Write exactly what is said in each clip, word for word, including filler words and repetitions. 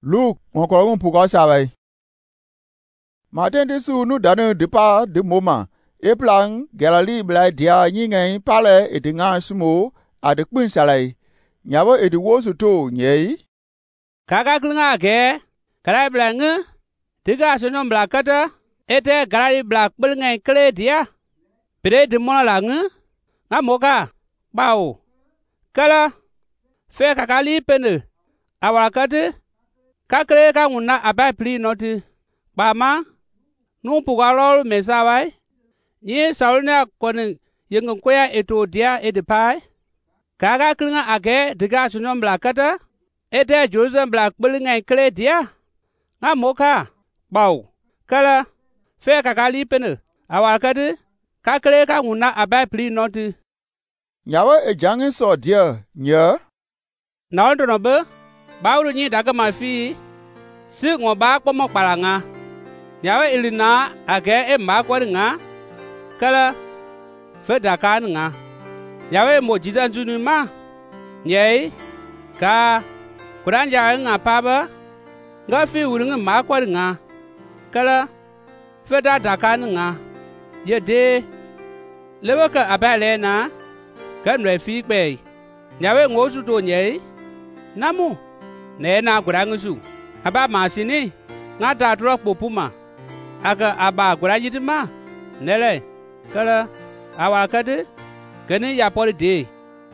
Luke on ko un puko sabai. Martin de su nu danu de pa de moma. E plan Galilee blai dia nyingen pale e de nga sumo a de pin salai. Nyawo e de wo su to nyei. Kaka klinga ge krai blang tiga sonom blakata ete Galilee blak bulngai kle dia. Pere de mona lang nga moka bao. Kala fe kakali pene awakate kakre ka nguna abai pli noti ba ma nu pugalol mesawai ni saulna kon yengon koya eto dia edepai kaga klinga age diga sunom blakata ete Jerusalem blak bulngai kle dia nga moka bao. Kala fe kakali pene awakate kakre ka nguna abai pli noti Nyawo e jangin so dia nya. Naon to no be bauru ni daga mafi si ngo ba ko mo paranga. Nyawo ilina age e ma ko nga kala fe daka nga. Nyawo mo jizan junu ma nyei ka kuran ja nga pa ba nga fi wurin ma ko nga kala fe da daka nga ye de lewa ka abale na kan we fi pe nyawe ngosu to nyei namu ne na gurangusu aba masini ngata tro popuma aga aba gurajidima nele kala awakade gani ya pori de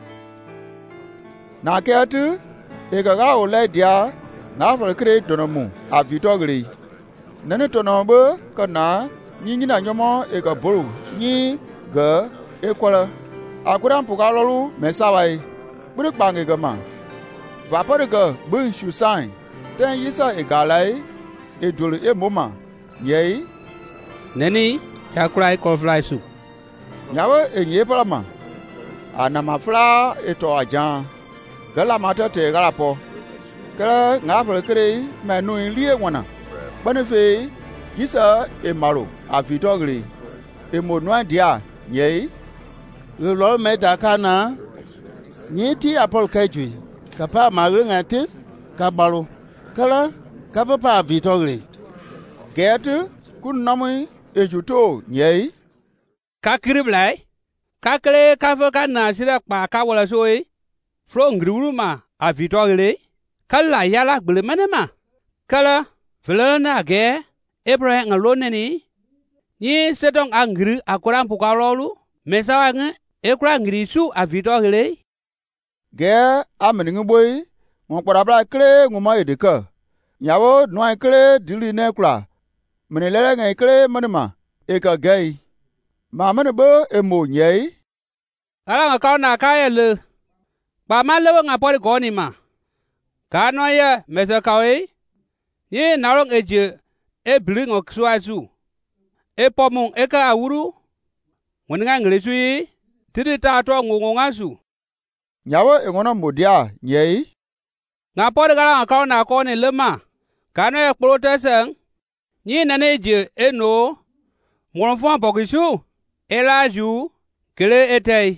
Na keatu e ga ga ole dia na for kre donomu a vitogri. Nene tonombe kana nyinyi na nyomo e ga boru nyi ga e kwala. Akuran pugalolu mesawai. Burik bangi gama. Vaporiga bun shusain. Ten yisa e galai e dulu e moma. Yei. Neni yakrai kolfly su. Nyawe e nye palama. Anama fla e to ajan. Gala mata te galapo. Kala ngapre kre menu liye wana. Banife yisa e malo a vitogli. E monwa dia. Yei. Lolo me dakana nyiti apol kajui kapa marungati kabalo kala kapa pa vitogli Getu kun namu ejuto nyei kakriblai kakle kafa kana sira pa ka wala soi fro nguruma a vitogli kala yala gbele manema kala velana ge Abraham ngaloneni ni sedong angri akuran pukalolu mesawa nge ekura ngirisu a vitogli ge ameningu boy mon parabla kle nguma edeka nyawo noy kle dili ne kura menelele ngai kle manema eka gei ma mane bo emo nyei ala nga kauna kaya le ba malewa nga pori goni ma ka no ya mesa kawe ye narong eje e blingo kswazu e pomung eka awuru ngoninga ngirisu yi tiri ta to ngonga su nyawo engono modia nyei nga pori gara nga kauna ko ne lema ka no ya protestant ni nane je eno monfon bogisu elaju kele etei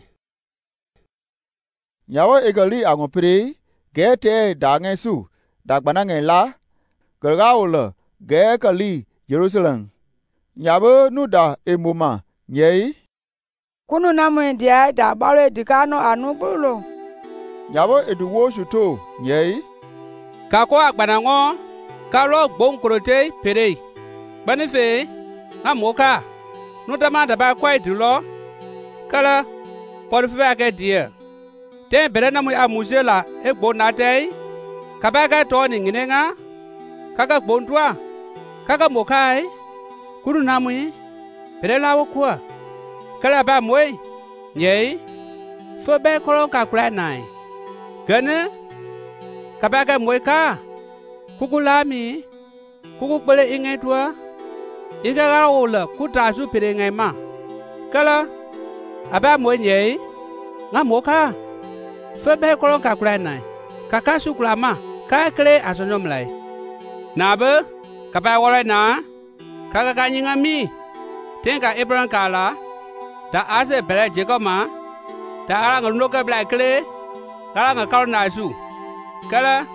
nyawo egali angopre gete dangesu dagbana ngai la gargaula ge kali Jerusalem nyawo nuda emoma nyei Kunu namu dia da bare dikano anu bulo. Nyawo eduwo shuto nyei ka ko agbana ngo ka lo gbon krote pere banife amoka no dama da ba kwai dulo kala por fe ake dia te bere namu amusela e gbon natei ka ba ka to ni nginenga kaka gbon twa kaka mokai kunu namu pere lawo kwa kala ba moy nyei fo be kolon ka kra nai gane ka ba ka moy ka kukulami kuku pele ingai tua iga ga ola kuta su pere ngai ma kala aba moy nyei nga moka fo be kolon ka kra nai kaka su klama ka kre asonyom lai na be ka ba wala na kaka ka nyinga mi tenka Abraham kala da ase bele jekoma da ala ngalo ka bla kle kala nga kala na su kala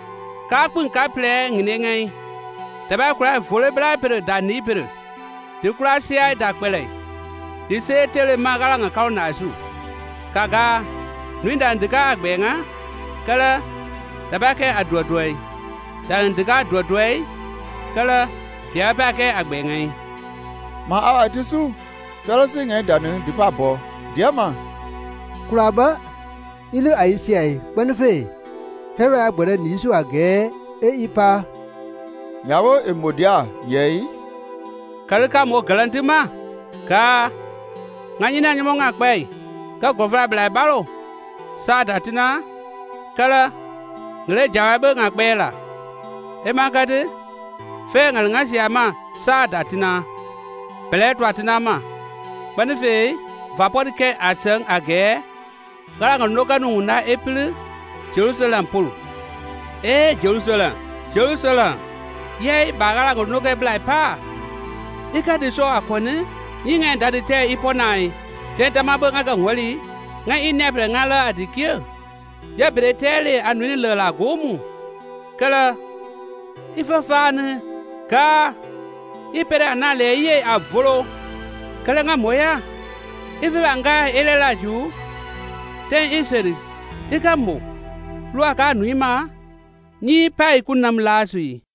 ka pun ka ple ngine ngai da ba kura vole bra per da ni per di kura sia da kwele di se tele magala nga kaw na su kaga nuinda ndika agbe nga kala da ba ke adwo doi da ndika adwo doi kala dia ba ke agbe ngai ma awa tisu felo se ngai da nu di pa bo dia ma kura ba ilu ai si ai benfe hera agbere ni su age e ipa nyawo emodia yei kala ka mo galanti ma ka ngani na nyimo ngakpe ka govra bla balo sa datina kala ngre jawabe ngakpe la e magade fe ngal ngasi ama sa datina bele twatina ma banife vapodike ateng age kala ngano kanu na epli Jerusalem pulu e Jerusalem Jerusalem ye bagala ngano ke bla pa ika de so akone yinga dadi te iponai te tama benga ga ngwali nga inebre ngala adikye ya bretele anuni le la gomu kala ifafane ka ipere anale ye avolo kala nga moya ife banga elela ju te iseri ikamo lua ka nuima ni pai kunam lasui